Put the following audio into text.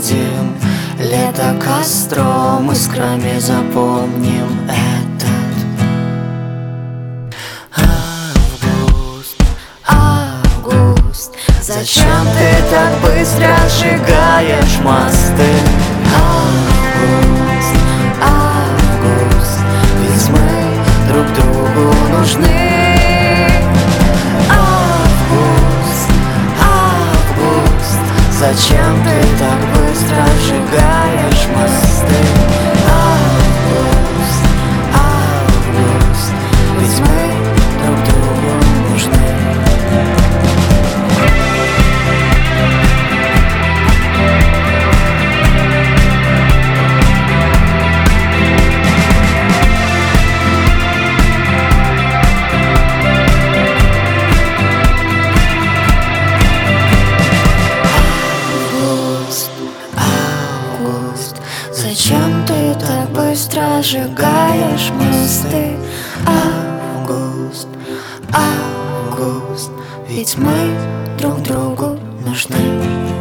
проводим лето костром, искрами запомним этот август. Зачем ты так быстро сжигаешь мосты? Август, ведь мы друг другу нужны. Август, зачем ты так быстро сжигаешь мосты? Август, ведь мы друг другу нужны. Зачем ты так быстро сжигаешь мосты? Август, ведь мы друг другу нужны.